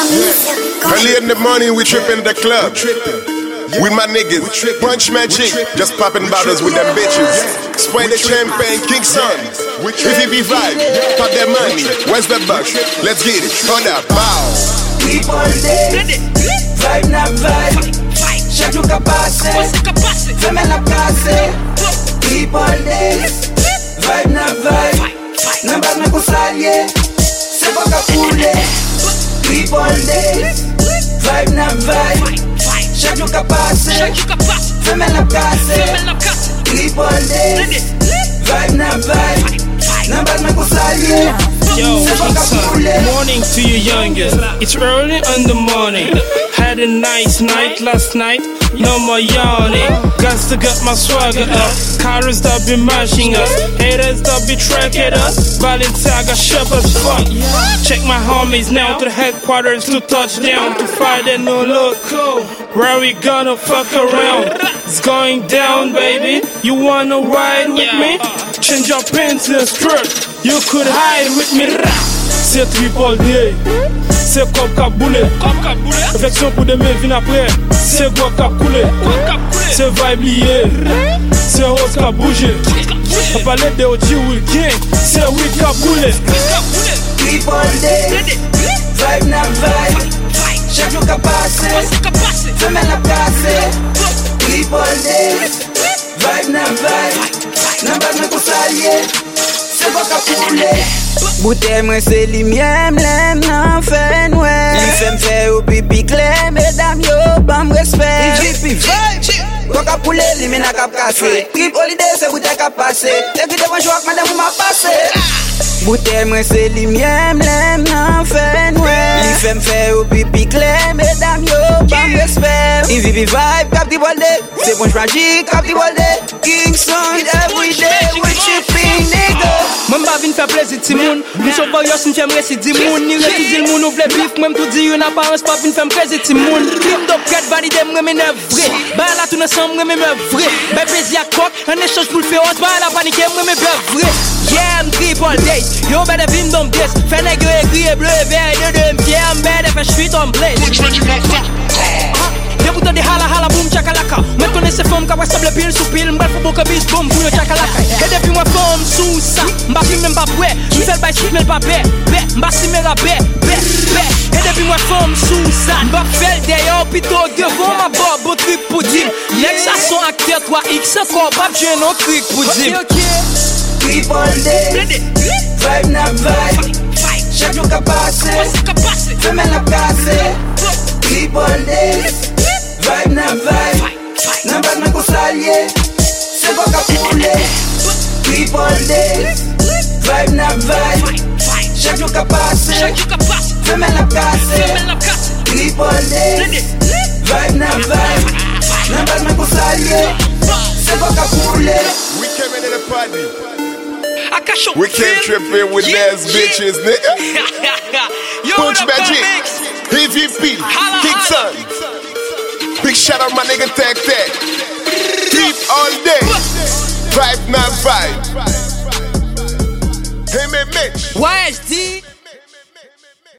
Early in the morning, we trippin' the club. With my niggas, punch magic, just popping bottles with them bitches. Spray the champagne, King Son. VVV vibe, pop that money. Where's the buck? Let's get it. Hold up, bow. People day, vibe na vibe. Chaque jour qu'a passé, fais-moi la casser. People day, vibe na vibe. N'en bas me qu'on s'allier, c'est pas qu'à couler. People day, vibe na vibe. Chaque jour qu'a passé, fais-moi la casser. People day, vibe na vibe. N'en bas me qu'on s'allier. Yo, morning to you youngest. It's early in the morning. Had a nice night last night. No more yawning. Got to get my swagger up. Cars that be mashing us. Haters that be tracking us. Balenciaga sharp as fuck. Check my homies now to the headquarters to touchdown to fight a new loco. Where we gonna fuck around? It's going down, baby. You wanna ride with me? Change your pants and skirt. You could hide with me. C'est triple day. C'est comme Kaboulé. Réflexion pour demain, vin après. C'est quoi qu'a coulé. C'est vibe lié. C'est rose qu'a bougé. On parlait de OG Will King. C'est oui qu'a boulé. Triple day. Vibe na vibe. Chaque jour qu'a passé, fais-moi la casser. Triple day. Vibe na vibe. N'en bas me qu'on s'allier. C'est pas qu'à couler. Bouteille moi c'est li miem lem nan fè nouè. Li fè m'fè ou pipi clair, mesdames yo bam respect. Li jipi vibe, kwa ka poule li men a kap kase. Trip holiday c'est bouteille kap passe. Te ki devan jou ak madame ou m'a passe. Bouteille moi c'est li miem lem nan fè nouè. Li fè m'fè ou pipi clair, mesdames yo bam respect. Li vivi vibe kap di bolde, c'est bon magique kap di bolde. King Son everyday with shipping nigga. Mwen ba vin fè plezi ti moun. Mwen so varios n fè mresi di moun. Ni reti di l moun ou vle bif. Mwen tout di yon aparence pa vin fè mprezi ti moun. Krim dop ket valide mwen men vre. Ba la tout ensemble mwen men vre. Ba plezi a kok. En échange pou l fè os. Ba la panike mwen men vre. Yeah, m triple day. Yo bede vin dom des. Fè nèg yo ekri e bleu vert. De deux m fier. M bede fè chwit on blaze. Y'a bouton de hala boom chakalaka. Mwen kone se fom ka ressemble pile sous pile. M'bal faut beaucoup bis boom pour yo chakalaka. Et depuis moi fom sous ça. M'ba fume m'ba boué. M'fais le bail suite mais pas bé. M'ba si me rabé. Et depuis moi fom sous ça. M'ba fait le d'ailleurs plutôt devant ma barbe. Beau truc pour dire. Next à son acteur 3X. Encore pas j'ai non truc pour dire. Triple day. Vibe na vibe. Chaque jour qu'a passé, fais-moi la casser. Triple day. Vibe na vibe. N'en bas me qu'on s'allier. C'est pas qu'à couler. Triple day. Vibe na vibe. Chaque jour qu'a passé, fais-moi la casser. Triple day. Vibe na vibe. N'en bas me qu'on s'allier. C'est pas qu'à couler. We came into the party. We came tripping with those bitches, nigga. Punch magic. VVV, King Son. Big shout out my nigga Tag Tag. Deep all day. Vibe not vibe. Hey man Mitch. YSD.